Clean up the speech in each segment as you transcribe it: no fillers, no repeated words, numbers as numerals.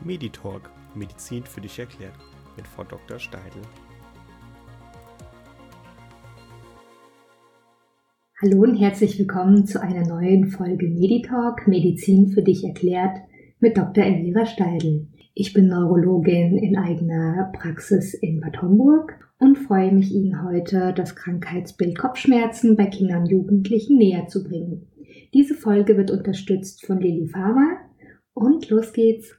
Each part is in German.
Meditalk, Medizin für dich erklärt, mit Frau Dr. Steidl. Hallo und herzlich willkommen zu einer neuen Folge Meditalk, Medizin für dich erklärt, mit Dr. Elvira Steidl. Ich bin Neurologin in eigener Praxis in Bad Homburg und freue mich, Ihnen heute das Krankheitsbild Kopfschmerzen bei Kindern und Jugendlichen näher zu bringen. Diese Folge wird unterstützt von Lilly Pharma und los geht's.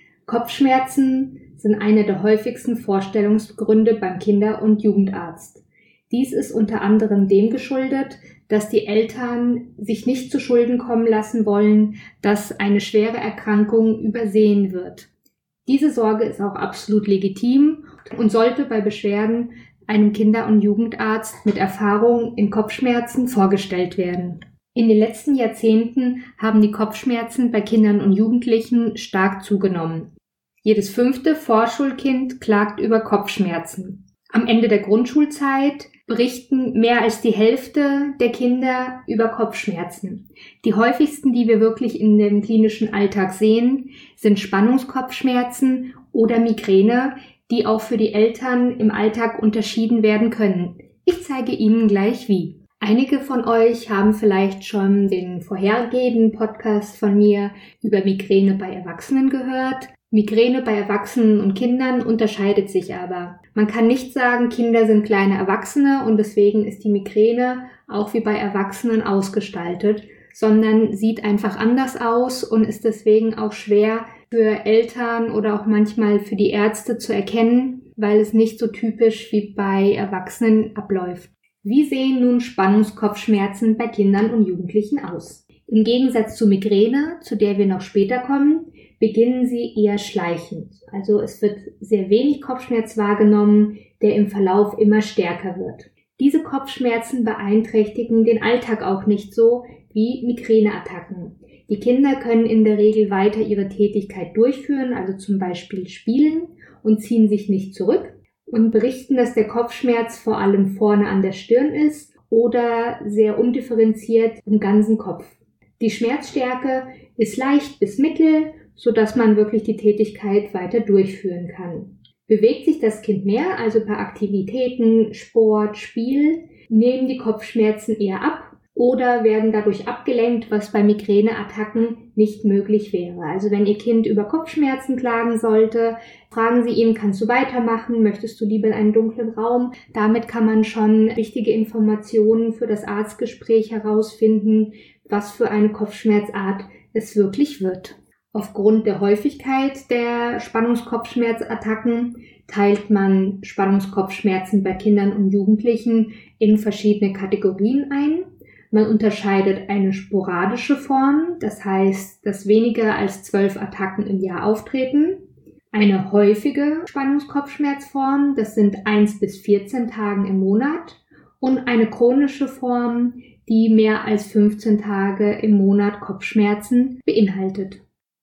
Kopfschmerzen sind einer der häufigsten Vorstellungsgründe beim Kinder- und Jugendarzt. Dies ist unter anderem dem geschuldet, dass die Eltern sich nicht zu Schulden kommen lassen wollen, dass eine schwere Erkrankung übersehen wird. Diese Sorge ist auch absolut legitim und sollte bei Beschwerden einem Kinder- und Jugendarzt mit Erfahrung in Kopfschmerzen vorgestellt werden. In den letzten Jahrzehnten haben die Kopfschmerzen bei Kindern und Jugendlichen stark zugenommen. Jedes 5. Vorschulkind klagt über Kopfschmerzen. Am Ende der Grundschulzeit berichten mehr als die Hälfte der Kinder über Kopfschmerzen. Die häufigsten, die wir wirklich in dem klinischen Alltag sehen, sind Spannungskopfschmerzen oder Migräne, die auch für die Eltern im Alltag unterschieden werden können. Ich zeige Ihnen gleich wie. Einige von euch haben vielleicht schon den vorhergehenden Podcast von mir über Migräne bei Erwachsenen gehört. Migräne bei Erwachsenen und Kindern unterscheidet sich aber. Man kann nicht sagen, Kinder sind kleine Erwachsene und deswegen ist die Migräne auch wie bei Erwachsenen ausgestaltet, sondern sieht einfach anders aus und ist deswegen auch schwer für Eltern oder auch manchmal für die Ärzte zu erkennen, weil es nicht so typisch wie bei Erwachsenen abläuft. Wie sehen nun Spannungskopfschmerzen bei Kindern und Jugendlichen aus? Im Gegensatz zu Migräne, zu der wir noch später kommen, beginnen sie eher schleichend. Also es wird sehr wenig Kopfschmerz wahrgenommen, der im Verlauf immer stärker wird. Diese Kopfschmerzen beeinträchtigen den Alltag auch nicht so wie Migräneattacken. Die Kinder können in der Regel weiter ihre Tätigkeit durchführen, also zum Beispiel spielen und ziehen sich nicht zurück und berichten, dass der Kopfschmerz vor allem vorne an der Stirn ist oder sehr undifferenziert im ganzen Kopf. Die Schmerzstärke ist leicht bis mittel, sodass man wirklich die Tätigkeit weiter durchführen kann. Bewegt sich das Kind mehr, also bei Aktivitäten, Sport, Spiel, nehmen die Kopfschmerzen eher ab oder werden dadurch abgelenkt, was bei Migräneattacken nicht möglich wäre. Also wenn Ihr Kind über Kopfschmerzen klagen sollte, fragen Sie ihn, kannst du weitermachen, möchtest du lieber in einen dunklen Raum? Damit kann man schon wichtige Informationen für das Arztgespräch herausfinden, was für eine Kopfschmerzart es wirklich wird. Aufgrund der Häufigkeit der Spannungskopfschmerzattacken teilt man Spannungskopfschmerzen bei Kindern und Jugendlichen in verschiedene Kategorien ein. Man unterscheidet eine sporadische Form, das heißt, dass weniger als 12 Attacken im Jahr auftreten. Eine häufige Spannungskopfschmerzform, das sind 1 bis 14 Tagen im Monat. Und eine chronische Form, die mehr als 15 Tage im Monat Kopfschmerzen beinhaltet.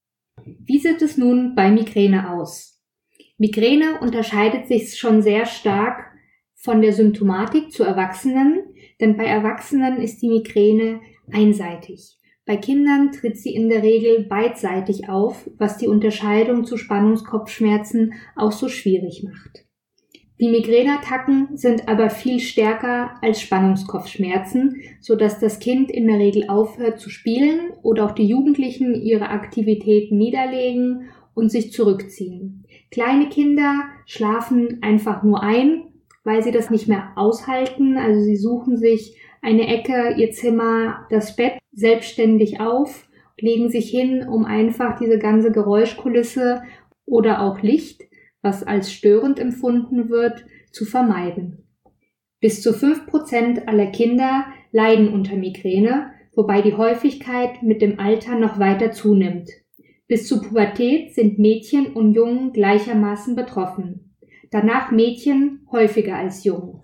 Wie sieht es nun bei Migräne aus? Migräne unterscheidet sich schon sehr stark von der Symptomatik zu Erwachsenen, denn bei Erwachsenen ist die Migräne einseitig. Bei Kindern tritt sie in der Regel beidseitig auf, was die Unterscheidung zu Spannungskopfschmerzen auch so schwierig macht. Die Migräneattacken sind aber viel stärker als Spannungskopfschmerzen, sodass das Kind in der Regel aufhört zu spielen oder auch die Jugendlichen ihre Aktivitäten niederlegen und sich zurückziehen. Kleine Kinder schlafen einfach nur ein, weil sie das nicht mehr aushalten. Also sie suchen sich eine Ecke, ihr Zimmer, das Bett selbstständig auf, legen sich hin, um einfach diese ganze Geräuschkulisse oder auch Licht, was als störend empfunden wird, zu vermeiden. Bis zu 5% aller Kinder leiden unter Migräne, wobei die Häufigkeit mit dem Alter noch weiter zunimmt. Bis zur Pubertät sind Mädchen und Jungen gleichermaßen betroffen. Danach Mädchen häufiger als Jungen.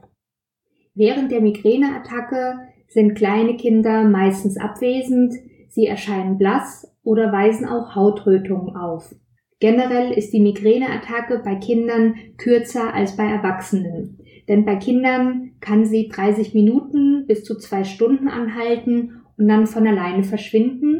Während der Migräneattacke sind kleine Kinder meistens abwesend, sie erscheinen blass oder weisen auch Hautrötungen auf. Generell ist die Migräneattacke bei Kindern kürzer als bei Erwachsenen, denn bei Kindern kann sie 30 Minuten bis zu 2 Stunden anhalten und dann von alleine verschwinden,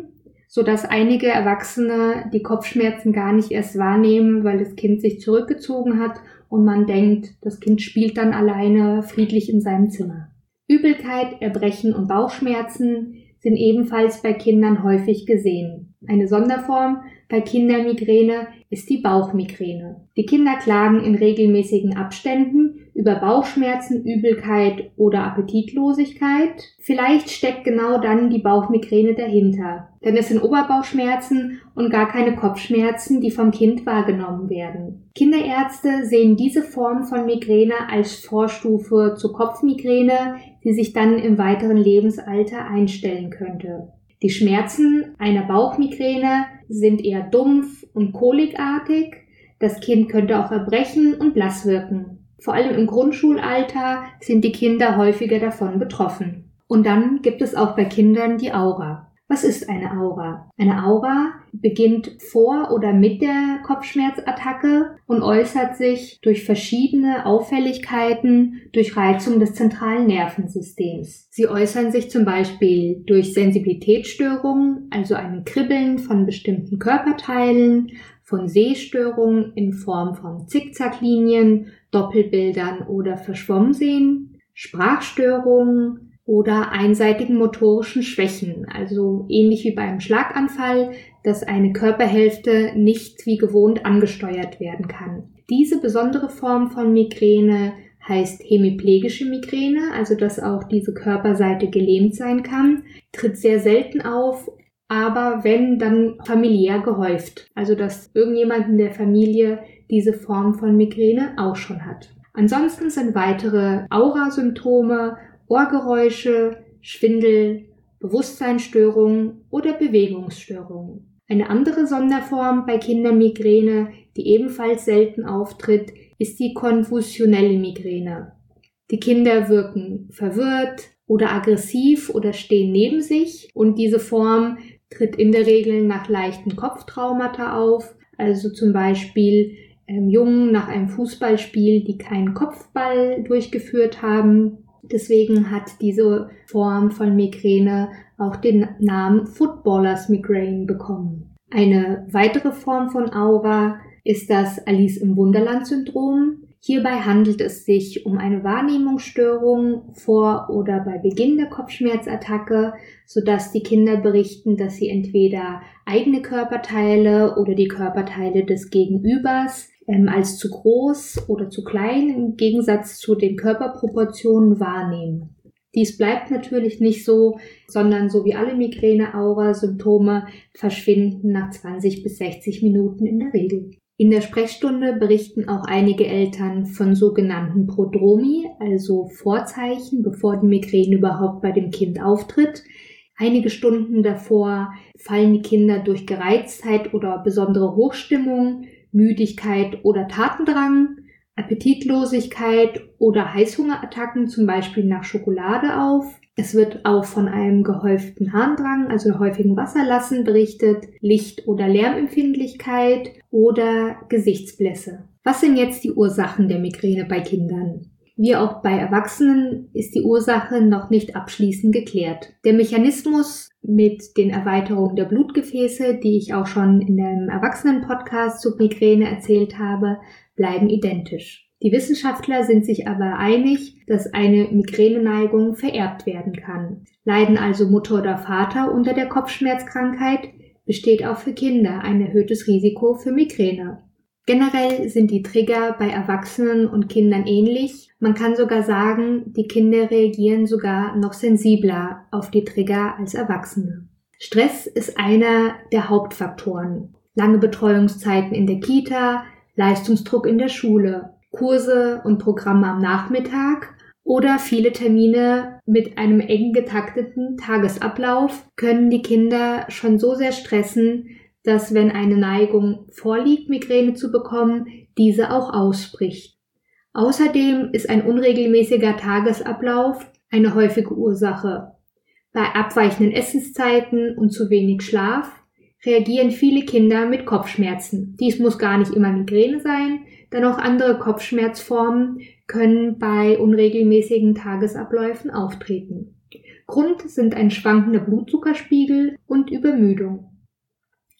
sodass einige Erwachsene die Kopfschmerzen gar nicht erst wahrnehmen, weil das Kind sich zurückgezogen hat und man denkt, das Kind spielt dann alleine friedlich in seinem Zimmer. Übelkeit, Erbrechen und Bauchschmerzen sind ebenfalls bei Kindern häufig gesehen. Eine Sonderform bei Kindermigräne ist die Bauchmigräne. Die Kinder klagen in regelmäßigen Abständen über Bauchschmerzen, Übelkeit oder Appetitlosigkeit. Vielleicht steckt genau dann die Bauchmigräne dahinter, denn es sind Oberbauchschmerzen und gar keine Kopfschmerzen, die vom Kind wahrgenommen werden. Kinderärzte sehen diese Form von Migräne als Vorstufe zur Kopfmigräne, die sich dann im weiteren Lebensalter einstellen könnte. Die Schmerzen einer Bauchmigräne sind eher dumpf und kolikartig. Das Kind könnte auch erbrechen und blass wirken. Vor allem im Grundschulalter sind die Kinder häufiger davon betroffen. Und dann gibt es auch bei Kindern die Aura. Was ist eine Aura? Eine Aura beginnt vor oder mit der Kopfschmerzattacke und äußert sich durch verschiedene Auffälligkeiten durch Reizung des zentralen Nervensystems. Sie äußern sich zum Beispiel durch Sensibilitätsstörungen, also ein Kribbeln von bestimmten Körperteilen, von Sehstörungen in Form von Zickzacklinien, Doppelbildern oder Verschwommensehen, Sprachstörungen oder einseitigen motorischen Schwächen, also ähnlich wie beim Schlaganfall, dass eine Körperhälfte nicht wie gewohnt angesteuert werden kann. Diese besondere Form von Migräne heißt hemiplegische Migräne, also dass auch diese Körperseite gelähmt sein kann, tritt sehr selten auf, aber wenn, dann familiär gehäuft, also dass irgendjemand in der Familie diese Form von Migräne auch schon hat. Ansonsten sind weitere Aurasymptome Ohrgeräusche, Schwindel, Bewusstseinsstörungen oder Bewegungsstörungen. Eine andere Sonderform bei Kindermigräne, die ebenfalls selten auftritt, ist die konfusionelle Migräne. Die Kinder wirken verwirrt oder aggressiv oder stehen neben sich und diese Form tritt in der Regel nach leichten Kopftraumata auf, also zum Beispiel Jungen nach einem Fußballspiel, die keinen Kopfball durchgeführt haben. Deswegen hat diese Form von Migräne auch den Namen Footballers Migraine bekommen. Eine weitere Form von Aura ist das Alice im Wunderland-Syndrom. Hierbei handelt es sich um eine Wahrnehmungsstörung vor oder bei Beginn der Kopfschmerzattacke, sodass die Kinder berichten, dass sie entweder eigene Körperteile oder die Körperteile des Gegenübers als zu groß oder zu klein im Gegensatz zu den Körperproportionen wahrnehmen. Dies bleibt natürlich nicht so, sondern so wie alle Migräne-Aura-Symptome verschwinden nach 20 bis 60 Minuten in der Regel. In der Sprechstunde berichten auch einige Eltern von sogenannten Prodromi, also Vorzeichen, bevor die Migräne überhaupt bei dem Kind auftritt. Einige Stunden davor fallen die Kinder durch Gereiztheit oder besondere Hochstimmung, Müdigkeit oder Tatendrang, Appetitlosigkeit oder Heißhungerattacken, zum Beispiel nach Schokolade auf. Es wird auch von einem gehäuften Harndrang, also häufigen Wasserlassen berichtet, Licht- oder Lärmempfindlichkeit oder Gesichtsblässe. Was sind jetzt die Ursachen der Migräne bei Kindern? Wie auch bei Erwachsenen ist die Ursache noch nicht abschließend geklärt. Der Mechanismus mit den Erweiterungen der Blutgefäße, die ich auch schon in dem Erwachsenen-Podcast zu Migräne erzählt habe, bleiben identisch. Die Wissenschaftler sind sich aber einig, dass eine Migräneneigung vererbt werden kann. Leiden also Mutter oder Vater unter der Kopfschmerzkrankheit, besteht auch für Kinder ein erhöhtes Risiko für Migräne. Generell sind die Trigger bei Erwachsenen und Kindern ähnlich. Man kann sogar sagen, die Kinder reagieren sogar noch sensibler auf die Trigger als Erwachsene. Stress ist einer der Hauptfaktoren. Lange Betreuungszeiten in der Kita, Leistungsdruck in der Schule, Kurse und Programme am Nachmittag oder viele Termine mit einem eng getakteten Tagesablauf können die Kinder schon so sehr stressen, dass, wenn eine Neigung vorliegt, Migräne zu bekommen, diese auch ausbricht. Außerdem ist ein unregelmäßiger Tagesablauf eine häufige Ursache. Bei abweichenden Essenszeiten und zu wenig Schlaf reagieren viele Kinder mit Kopfschmerzen. Dies muss gar nicht immer Migräne sein, denn auch andere Kopfschmerzformen können bei unregelmäßigen Tagesabläufen auftreten. Grund sind ein schwankender Blutzuckerspiegel und Übermüdung.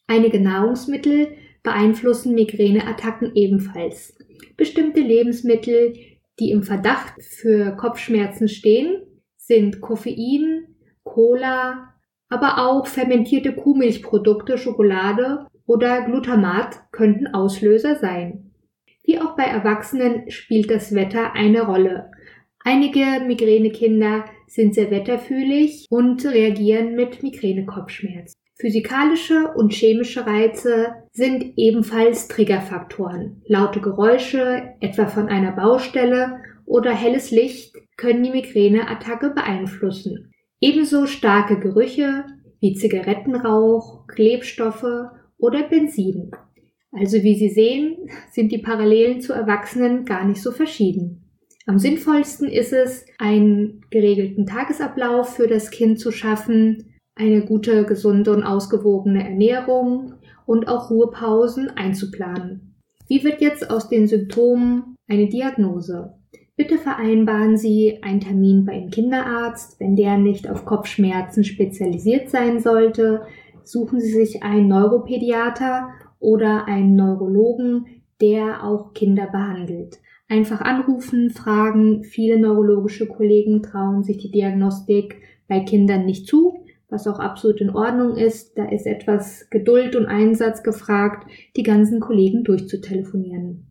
Einige Nahrungsmittel beeinflussen Migräneattacken ebenfalls. Bestimmte Lebensmittel, die im Verdacht für Kopfschmerzen stehen, sind Koffein, Cola, aber auch fermentierte Kuhmilchprodukte, Schokolade oder Glutamat könnten Auslöser sein. Wie auch bei Erwachsenen spielt das Wetter eine Rolle. Einige Migränekinder sind sehr wetterfühlig und reagieren mit Migränekopfschmerz. Physikalische und chemische Reize sind ebenfalls Triggerfaktoren. Laute Geräusche, etwa von einer Baustelle, oder helles Licht können die Migräneattacke beeinflussen. Ebenso starke Gerüche wie Zigarettenrauch, Klebstoffe oder Benzin. Also wie Sie sehen, sind die Parallelen zu Erwachsenen gar nicht so verschieden. Am sinnvollsten ist es, einen geregelten Tagesablauf für das Kind zu schaffen, eine gute, gesunde und ausgewogene Ernährung und auch Ruhepausen einzuplanen. Wie wird jetzt aus den Symptomen eine Diagnose? Bitte vereinbaren Sie einen Termin bei Ihrem Kinderarzt. Wenn der nicht auf Kopfschmerzen spezialisiert sein sollte, suchen Sie sich einen Neuropädiater oder einen Neurologen, der auch Kinder behandelt. Einfach anrufen, fragen. Viele neurologische Kollegen trauen sich die Diagnostik bei Kindern nicht zu, was auch absolut in Ordnung ist. Da ist etwas Geduld und Einsatz gefragt, die ganzen Kollegen durchzutelefonieren.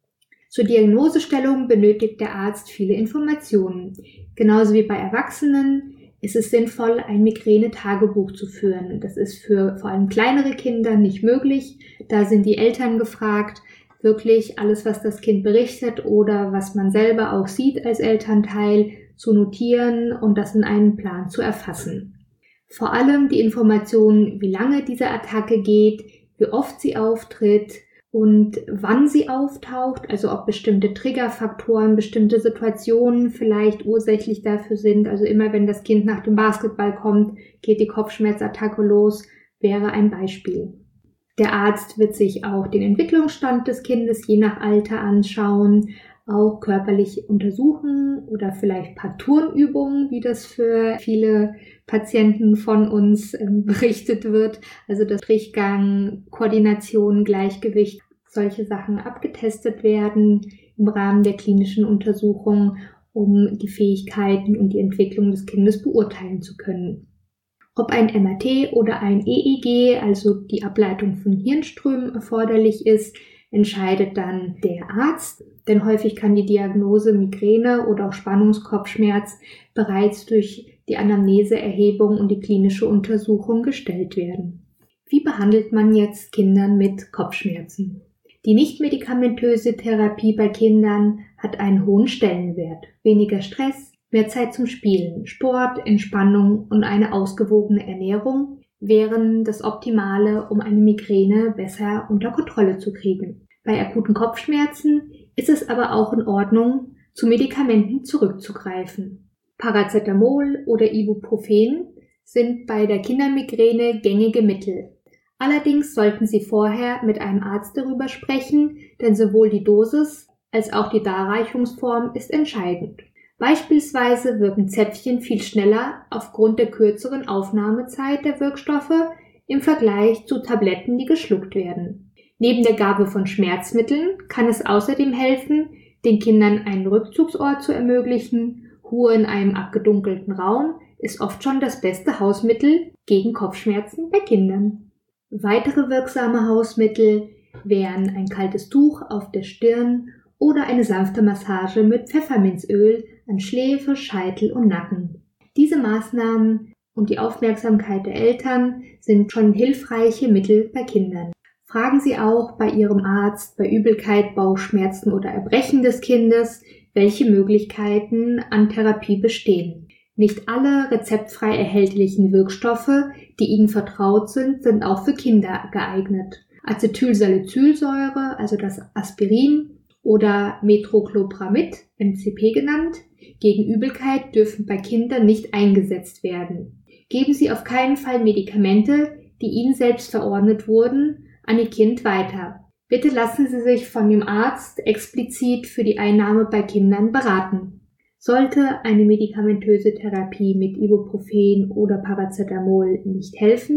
Zur Diagnosestellung benötigt der Arzt viele Informationen. Genauso wie bei Erwachsenen ist es sinnvoll, ein Migräne-Tagebuch zu führen. Das ist für vor allem kleinere Kinder nicht möglich. Da sind die Eltern gefragt, wirklich alles, was das Kind berichtet oder was man selber auch sieht als Elternteil, zu notieren und das in einen Plan zu erfassen. Vor allem die Informationen, wie lange diese Attacke geht, wie oft sie auftritt und wann sie auftaucht, also ob bestimmte Triggerfaktoren, bestimmte Situationen vielleicht ursächlich dafür sind. Also immer wenn das Kind nach dem Basketball kommt, geht die Kopfschmerzattacke los, wäre ein Beispiel. Der Arzt wird sich auch den Entwicklungsstand des Kindes je nach Alter anschauen, auch körperlich untersuchen oder vielleicht ein paar Turnübungen, wie das für viele Patienten von uns berichtet wird. Also dass Durchgang, Koordination, Gleichgewicht, solche Sachen abgetestet werden im Rahmen der klinischen Untersuchung, um die Fähigkeiten und die Entwicklung des Kindes beurteilen zu können. Ob ein MRT oder ein EEG, also die Ableitung von Hirnströmen, erforderlich ist, entscheidet dann der Arzt, denn häufig kann die Diagnose Migräne oder auch Spannungskopfschmerz bereits durch die Anamneseerhebung und die klinische Untersuchung gestellt werden. Wie behandelt man jetzt Kindern mit Kopfschmerzen? Die nichtmedikamentöse Therapie bei Kindern hat einen hohen Stellenwert. Weniger Stress, mehr Zeit zum Spielen, Sport, Entspannung und eine ausgewogene Ernährung wären das Optimale, um eine Migräne besser unter Kontrolle zu kriegen. Bei akuten Kopfschmerzen ist es aber auch in Ordnung, zu Medikamenten zurückzugreifen. Paracetamol oder Ibuprofen sind bei der Kindermigräne gängige Mittel. Allerdings sollten Sie vorher mit einem Arzt darüber sprechen, denn sowohl die Dosis als auch die Darreichungsform ist entscheidend. Beispielsweise wirken Zäpfchen viel schneller aufgrund der kürzeren Aufnahmezeit der Wirkstoffe im Vergleich zu Tabletten, die geschluckt werden. Neben der Gabe von Schmerzmitteln kann es außerdem helfen, den Kindern einen Rückzugsort zu ermöglichen. Ruhe in einem abgedunkelten Raum ist oft schon das beste Hausmittel gegen Kopfschmerzen bei Kindern. Weitere wirksame Hausmittel wären ein kaltes Tuch auf der Stirn oder eine sanfte Massage mit Pfefferminzöl an Schläfe, Scheitel und Nacken. Diese Maßnahmen und die Aufmerksamkeit der Eltern sind schon hilfreiche Mittel bei Kindern. Fragen Sie auch bei Ihrem Arzt bei Übelkeit, Bauchschmerzen oder Erbrechen des Kindes, welche Möglichkeiten an Therapie bestehen. Nicht alle rezeptfrei erhältlichen Wirkstoffe, die Ihnen vertraut sind, sind auch für Kinder geeignet. Acetylsalicylsäure, also das Aspirin, oder Metoclopramid, MCP genannt, gegen Übelkeit dürfen bei Kindern nicht eingesetzt werden. Geben Sie auf keinen Fall Medikamente, die Ihnen selbst verordnet wurden, an Ihr Kind weiter. Bitte lassen Sie sich von dem Arzt explizit für die Einnahme bei Kindern beraten. Sollte eine medikamentöse Therapie mit Ibuprofen oder Paracetamol nicht helfen,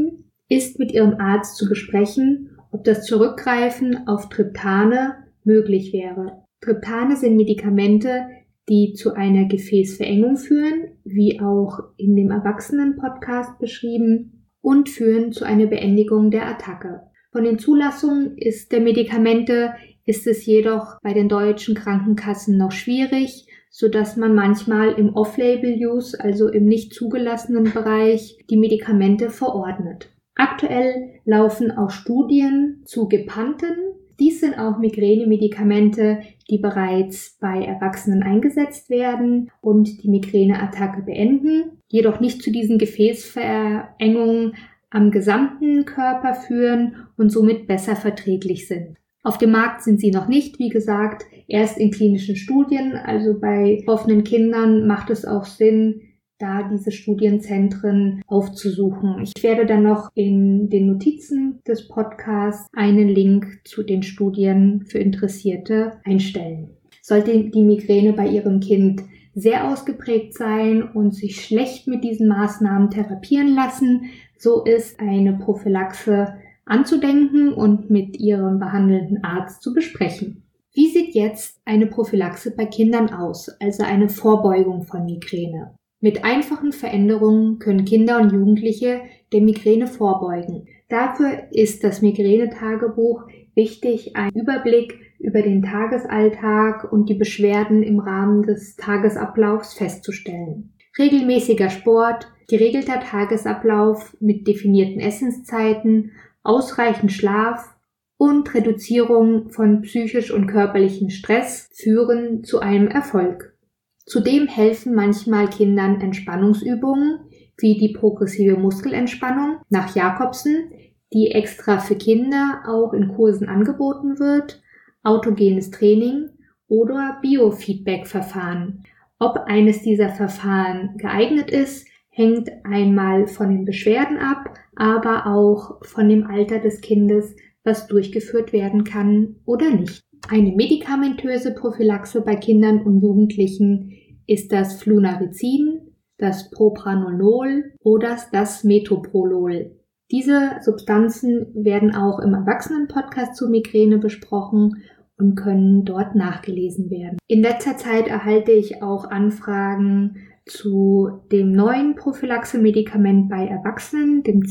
ist mit ihrem Arzt zu besprechen, ob das Zurückgreifen auf Triptane möglich wäre. Triptane sind Medikamente, die zu einer Gefäßverengung führen, wie auch in dem Erwachsenen-Podcast beschrieben, und führen zu einer Beendigung der Attacke. Von den Zulassungen der Medikamente ist es jedoch bei den deutschen Krankenkassen noch schwierig, sodass man manchmal im Off-Label-Use, also im nicht zugelassenen Bereich, die Medikamente verordnet. Aktuell laufen auch Studien zu Gepanten. Dies sind auch Migränemedikamente, die bereits bei Erwachsenen eingesetzt werden und die Migräneattacke beenden, jedoch nicht zu diesen Gefäßverengungen am gesamten Körper führen und somit besser verträglich sind. Auf dem Markt sind sie noch nicht, wie gesagt, erst in klinischen Studien, also bei betroffenen Kindern macht es auch Sinn, da diese Studienzentren aufzusuchen. Ich werde dann noch in den Notizen des Podcasts einen Link zu den Studien für Interessierte einstellen. Sollte die Migräne bei Ihrem Kind sehr ausgeprägt sein und sich schlecht mit diesen Maßnahmen therapieren lassen, so ist eine Prophylaxe anzudenken und mit Ihrem behandelnden Arzt zu besprechen. Wie sieht jetzt eine Prophylaxe bei Kindern aus, also eine Vorbeugung von Migräne? Mit einfachen Veränderungen können Kinder und Jugendliche der Migräne vorbeugen. Dafür ist das Migränetagebuch wichtig, einen Überblick über den Tagesalltag und die Beschwerden im Rahmen des Tagesablaufs festzustellen. Regelmäßiger Sport, geregelter Tagesablauf mit definierten Essenszeiten, ausreichend Schlaf und Reduzierung von psychisch und körperlichen Stress führen zu einem Erfolg. Zudem helfen manchmal Kindern Entspannungsübungen wie die progressive Muskelentspannung nach Jacobsen, die extra für Kinder auch in Kursen angeboten wird, autogenes Training oder Biofeedback-Verfahren. Ob eines dieser Verfahren geeignet ist, hängt einmal von den Beschwerden ab, aber auch von dem Alter des Kindes, was durchgeführt werden kann oder nicht. Eine medikamentöse Prophylaxe bei Kindern und Jugendlichen ist das Flunarizin, das Propranolol oder das Metoprolol. Diese Substanzen werden auch im Erwachsenen-Podcast zu Migräne besprochen und können dort nachgelesen werden. In letzter Zeit erhalte ich auch Anfragen zu dem neuen Prophylaxe-Medikament bei Erwachsenen, dem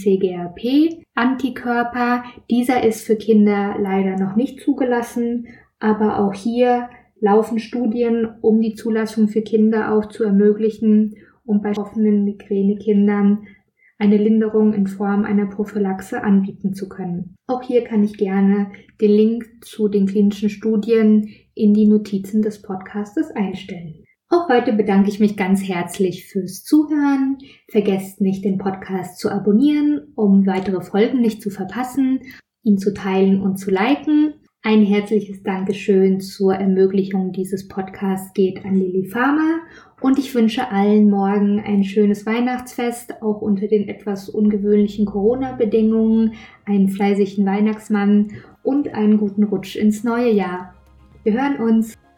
CGRP-Antikörper. Dieser ist für Kinder leider noch nicht zugelassen, aber auch hier laufen Studien, um die Zulassung für Kinder auch zu ermöglichen, um bei betroffenen Migränekindern eine Linderung in Form einer Prophylaxe anbieten zu können. Auch hier kann ich gerne den Link zu den klinischen Studien in die Notizen des Podcastes einstellen. Auch heute bedanke ich mich ganz herzlich fürs Zuhören. Vergesst nicht, den Podcast zu abonnieren, um weitere Folgen nicht zu verpassen, ihn zu teilen und zu liken. Ein herzliches Dankeschön zur Ermöglichung dieses Podcasts geht an Lilly Farmer und ich wünsche allen morgen ein schönes Weihnachtsfest, auch unter den etwas ungewöhnlichen Corona-Bedingungen, einen fleißigen Weihnachtsmann und einen guten Rutsch ins neue Jahr. Wir hören uns!